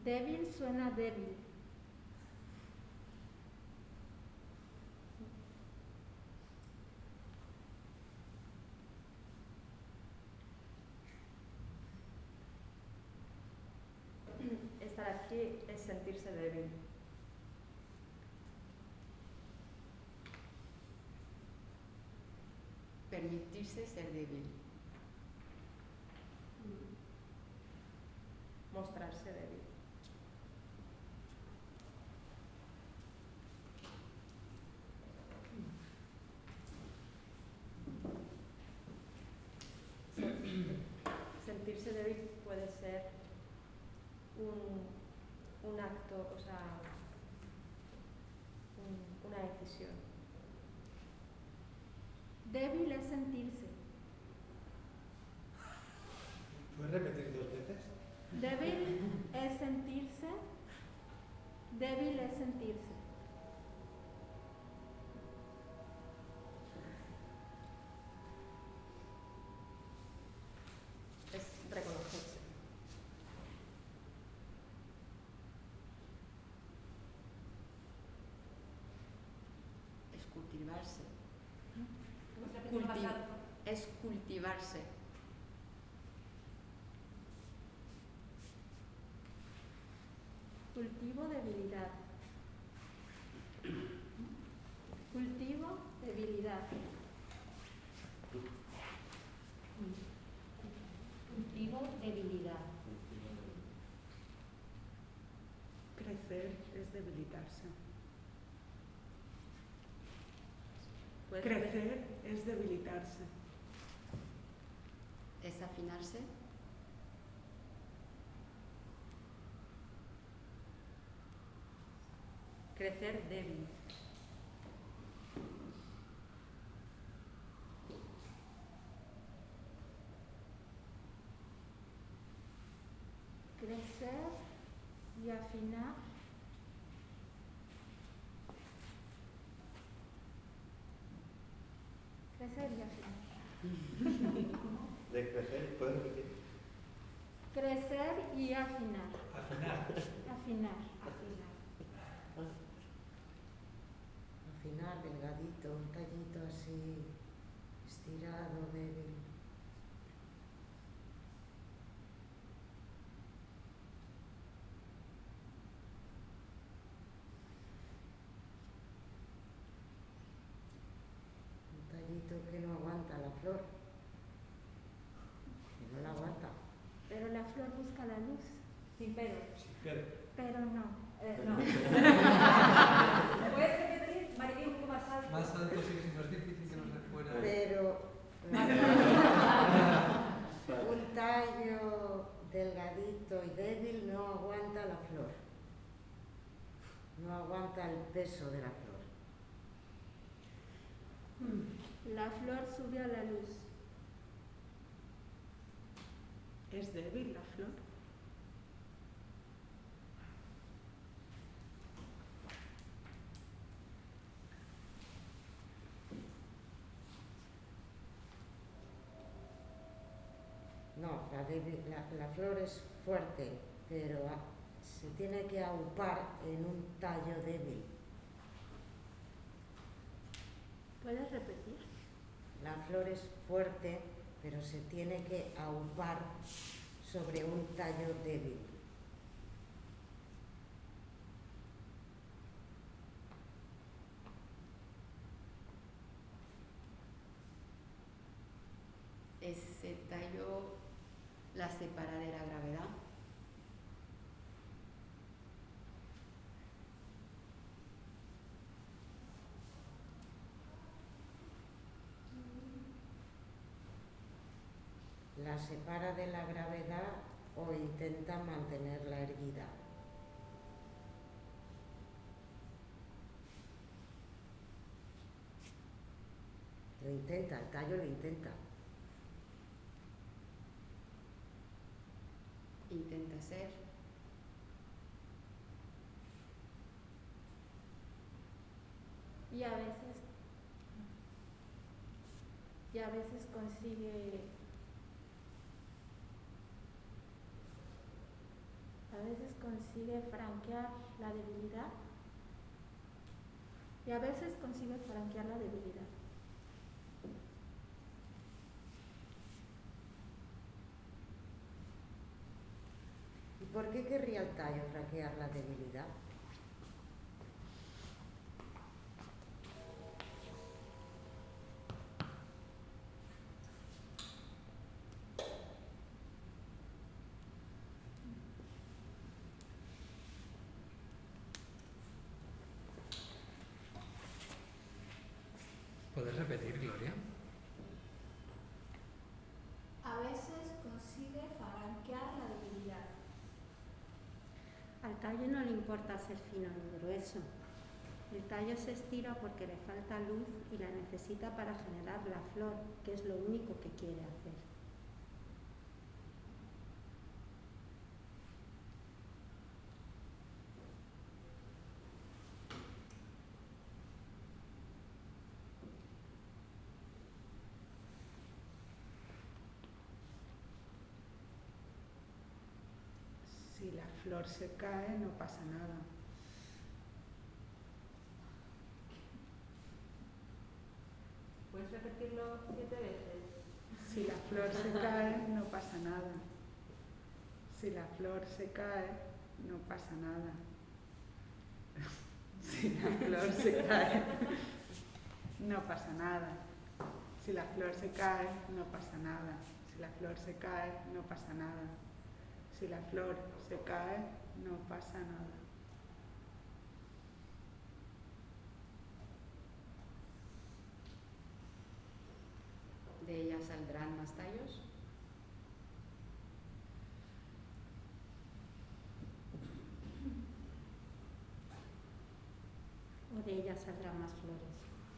Débil suena débil. Estar aquí es sentirse débil. Permitirse ser débil. Mostrarse débil. Sentirse débil puede ser un acto, o sea, una decisión. Débil es sentirse. ¿Puedes repetir 2 veces? Débil es sentirse. Débil es sentirse. Es reconocerse. Es cultivarse. Basado. Es cultivarse. Cultivo debilidad. Cultivo debilidad. Cultivo debilidad. Crecer es debilitarse. ¿Puedes Crecer es debilitarse. Es afinarse. crecer débil? Crecer y afinar. Crecer y afinar. De crecer, ¿puedes repetir? Crecer y afinar. Afinar. Afinar. Afinar, delgadito, un tallito así, estirado, débil. Un tallito que no aguanta la flor. Que no la aguanta. Pero la flor busca la luz. Sin pelo. Sí, pero Pero no. No. ¿Puedes repetir, Maribel, un poco más alto? Más alto sigue siendo más difícil que los de fuera. Pero un tallo delgadito y débil no aguanta la flor. No aguanta el peso de la flor. La flor sube a la luz. ¿Es débil la flor? No, la flor es fuerte, pero se tiene que aupar en un tallo débil. ¿Puedes repetir? La flor es fuerte, pero se tiene que aupar sobre un tallo débil. Ese tallo la separa de la gravedad. La separa de la gravedad o intenta mantenerla erguida. Lo intenta, el tallo lo intenta. Intenta ser. Y a veces consigue consigue franquear la debilidad. Y a veces consigue franquear la debilidad. ¿Y por qué querría el tallo franquear la debilidad? ¿Puedes repetir, Gloria? A veces consigue franquear la debilidad. Al tallo no le importa ser fino ni grueso. El tallo se estira porque le falta luz y la necesita para generar la flor, que es lo único que quiere hacer. Si la flor se cae, no pasa nada. ¿Puedes repetirlo 7 veces? Si la flor se cae, no pasa nada. Si la flor se cae, no pasa nada. Si la flor se cae, no pasa nada. Si la flor se cae, no pasa nada. Si la flor se cae, no pasa nada. Si la flor se cae, no pasa nada. De ella saldrán más tallos. O de ella saldrán más flores.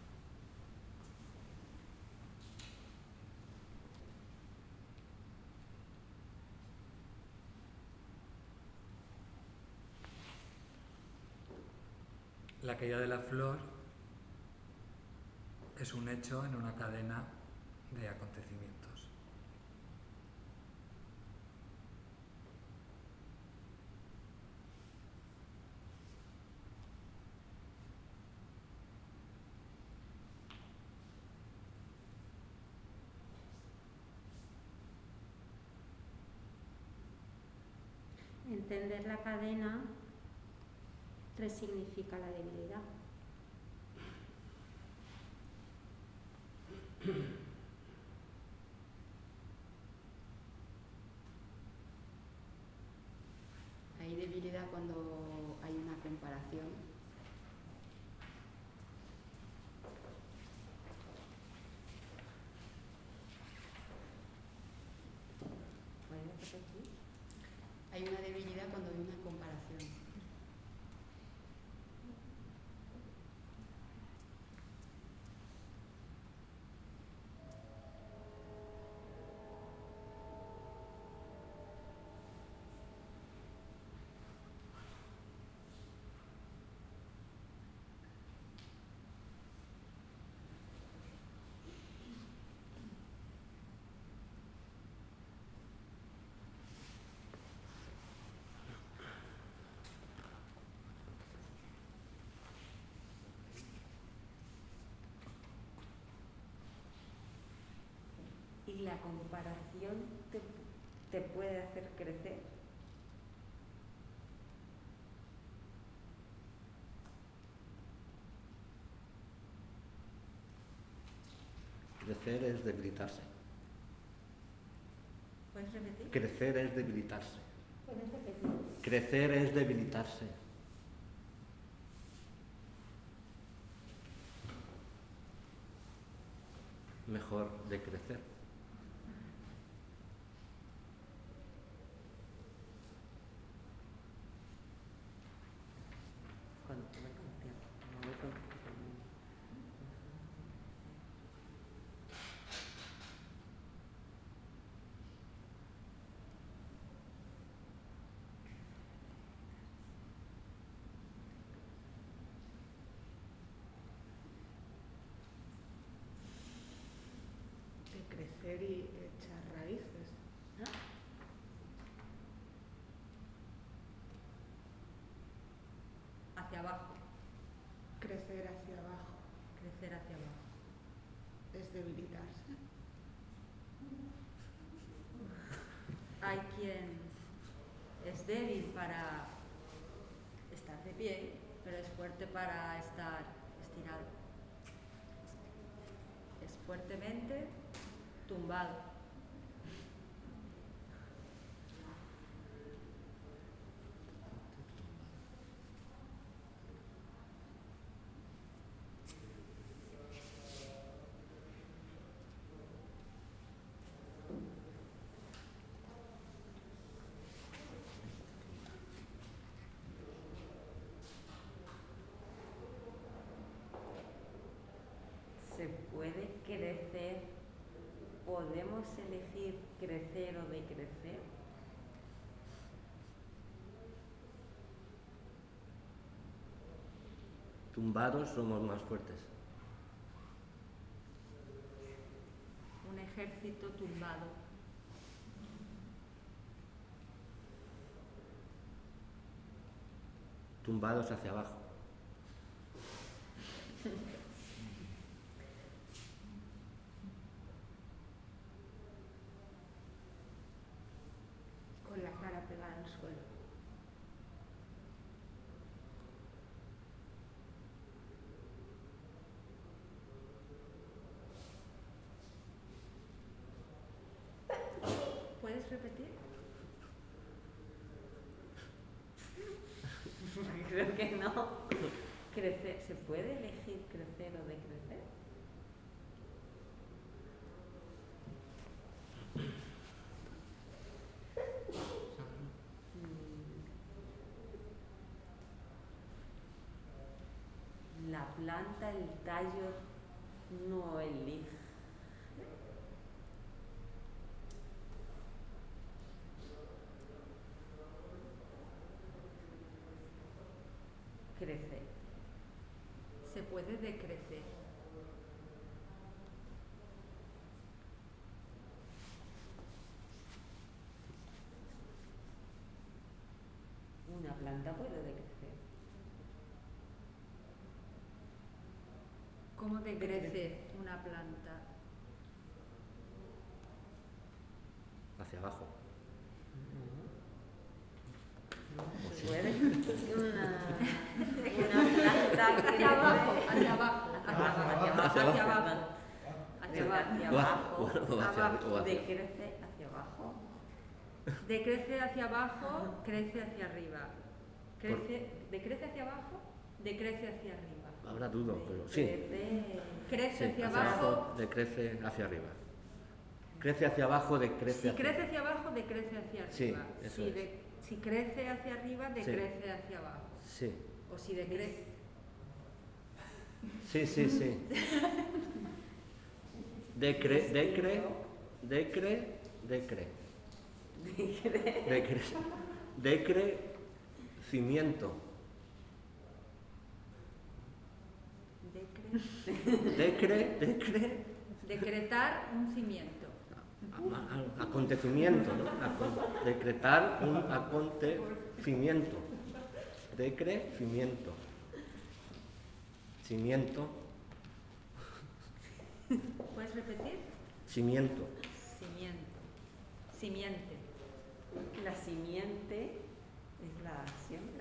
La caída de la flor es un hecho en una cadena de acontecimientos. Entender la cadena resignifica la debilidad. Hay debilidad cuando hay una comparación. ¿Puedes repetir? Hay una debilidad cuando hay una comparación. ¿Y la comparación te puede hacer crecer? Crecer es debilitarse. ¿Puedes repetir? Crecer es debilitarse. ¿Puedes repetir? Crecer es debilitarse. Mejor de crecer. Cuando te voy con tiempo, no voy con- De crecer y echar raíces. Crecer hacia abajo Crecer hacia abajo. es debilitarse. Hay quien es débil para estar de pie, pero es fuerte para estar estirado. Es fuertemente tumbado. Se puede crecer, podemos elegir crecer o decrecer. Tumbados somos más fuertes. Un ejército tumbado. Tumbados hacia abajo. Con la cara pegada al suelo. ¿Puedes repetir? Creo que no. Crecer, ¿se puede elegir crecer o decrecer? La planta, el tallo no elige. Crecer. Se puede decrecer. Una planta puede decrecer. ¿Cómo decrece una planta? Hacia abajo. Puede una planta que Hacia abajo, hacia abajo, hacia abajo, Hacia hacia abajo. abajo. Hacia abajo. hacia O abajo, hacia- decrece hacia abajo. Decrece hacia abajo, crece hacia arriba. Decrece hacia abajo, decrece hacia arriba. Ahora dudo, pero sí. Crece Sí, hacia abajo. decrece hacia arriba. Crece hacia abajo, decrece Si hacia crece hacia abajo, decrece hacia arriba. Sí, eso si, es. si crece hacia arriba, decrece hacia abajo. Sí, O si decrece. sí, sí, sí. Decre. Decrecimiento. Decretar un cimiento. Acontecimiento, ¿no? Decretar un acontecimiento. Decrecimiento. Cimiento. ¿Puedes repetir? Cimiento. Cimiento. Simiente. La simiente es la siembra.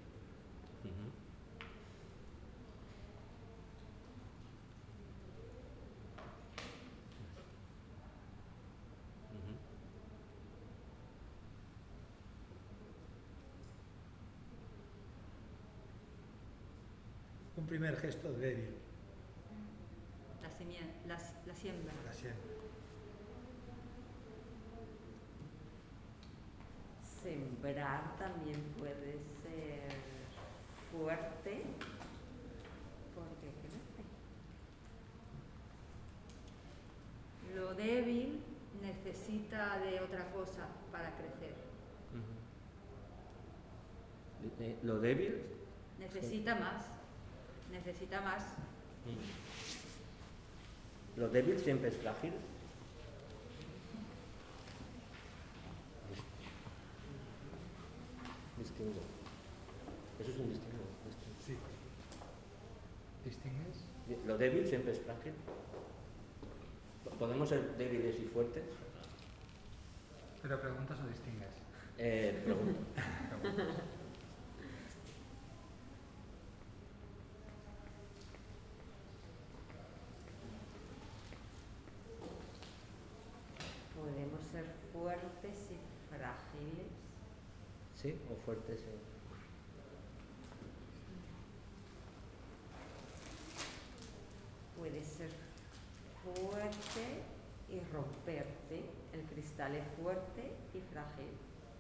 Un primer gesto débil. La siembra. La siembra. Sembrar también puede ser fuerte porque crece. Lo débil necesita de otra cosa para crecer. Lo débil. Necesita más. Necesita más. Lo débil siempre es frágil. Distingo. Eso es un distingo. Sí. ¿Distingues? Lo débil siempre es frágil. ¿Podemos ser débiles y fuertes? ¿Pero preguntas o distingues? Pregunto. Preguntas. Podemos ser fuertes y frágiles. ¿Sí? ¿O fuertes? Puede ser fuerte y romperte. El cristal es fuerte y frágil.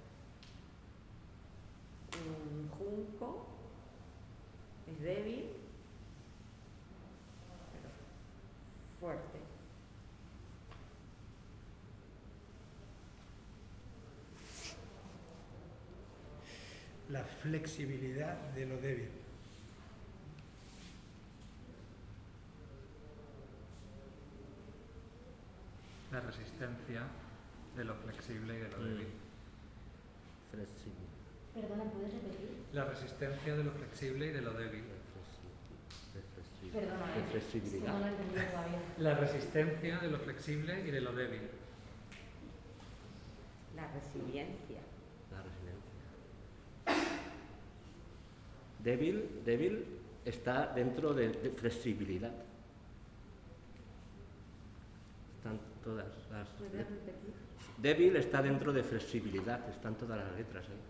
Un junco es débil, pero fuerte. La flexibilidad de lo débil. La resistencia de lo flexible y de lo débil. Flexible. Perdona, ¿puedes repetir? La resistencia de lo flexible y de lo débil. Perdona, De flexibilidad. no lo he entendido todavía. La resistencia de lo flexible y de lo débil. La resiliencia. La resiliencia. Débil está dentro de flexibilidad. Están todas las... ¿Puedes repetir? Débil está dentro de flexibilidad, están todas las letras ahí.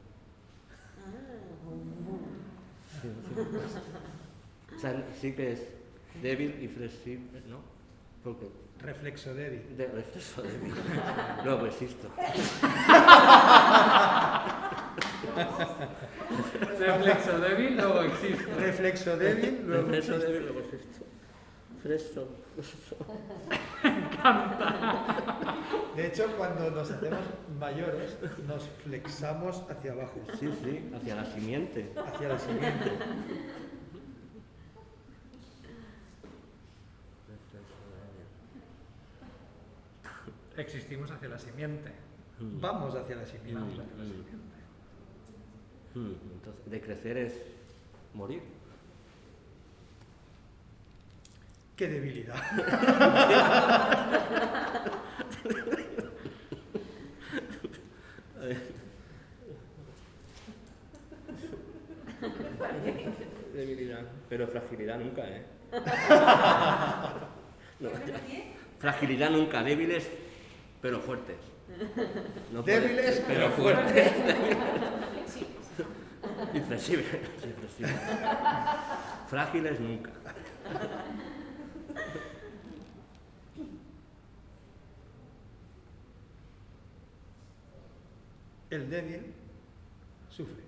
Sí, sí. O sea, sí que es débil y flexible, ¿no? Porque Reflexo débil. de reflexo débil. Luego existo. Reflexo débil, luego existe. Reflexo débil, luego Reflexo existe. débil, luego existo. Fresco. De hecho, cuando nos hacemos mayores, nos flexamos hacia abajo, Sí, sí, hacia la simiente. hacia la siguiente. Existimos hacia la simiente. Vamos hacia la siguiente. Vamos hacia la simiente. Entonces, de crecer es morir. ¡Qué debilidad! Debilidad. Pero fragilidad nunca, ¿eh? No. Fragilidad nunca. Débiles, pero fuertes. No Débiles, pero fuertes. Y flexibles. Sí, flexibles. Frágiles nunca. El débil sufre.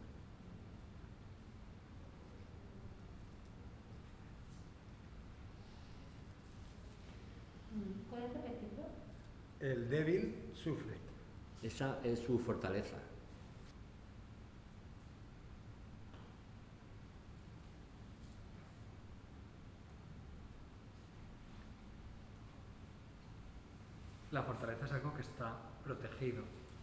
¿Puedes repetirlo? El débil sufre. Esa es su fortaleza. La fortaleza es algo que está protegido.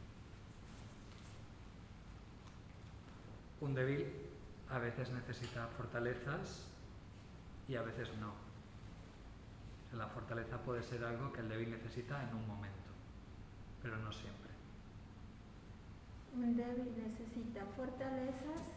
Un débil a veces necesita fortalezas y a veces no. La fortaleza puede ser algo que el débil necesita en un momento, pero no siempre. Un débil necesita fortalezas